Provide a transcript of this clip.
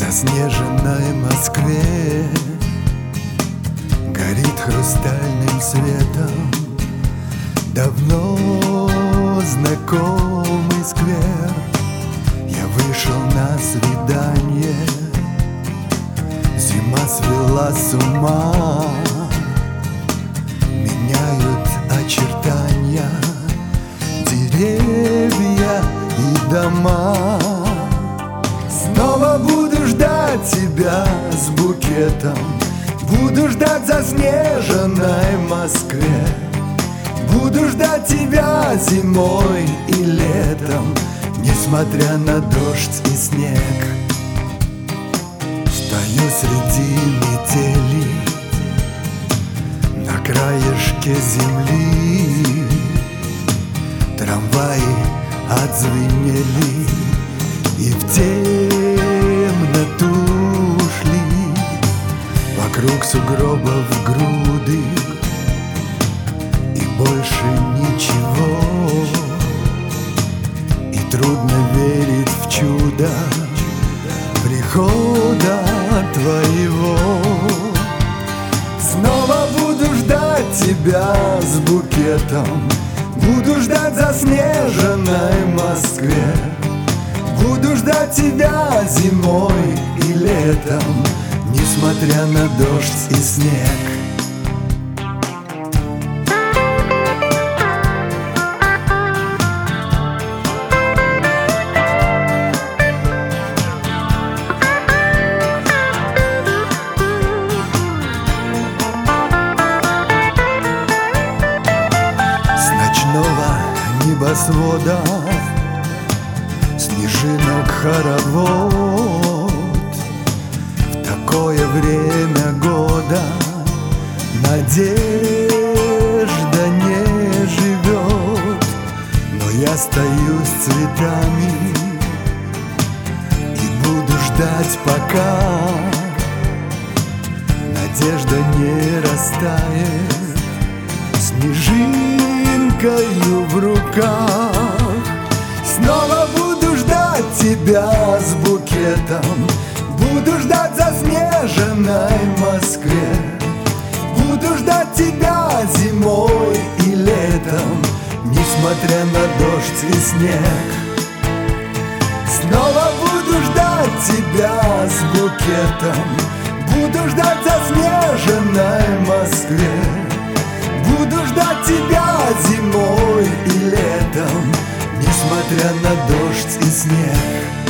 заснеженной Москве горит хрустальным светом давно знакомый сквер. Я вышел на свидание, зима свела с ума, меняют очертания деревья и дома. Снова буду ждать тебя с букетом, буду ждать в заснеженной Москве. Буду ждать тебя зимой и летом, несмотря на дождь и снег. Стою среди метели на краешке земли, трамваи отзвенели и в темноту ушли. Вокруг сугробов груды и больше ничего. И трудно верить в чудо прихода твоего. Снова буду ждать тебя с букетом, буду ждать в заснеженной Москве. Буду ждать тебя зимой и летом, несмотря на дождь и снег. С ночного небосвода снежинок хоровод. В такое время года надежда не живет. Но я стою с цветами и буду ждать, пока надежда не растает снежинкою в руках. Снова буду ждать тебя с букетом, буду ждать в заснеженной Москве. Буду ждать тебя зимой и летом, несмотря на дождь и снег. Снова буду ждать тебя с букетом, буду ждать в заснеженной Москве. Буду ждать тебя зимой и летом, несмотря на дождь и снег.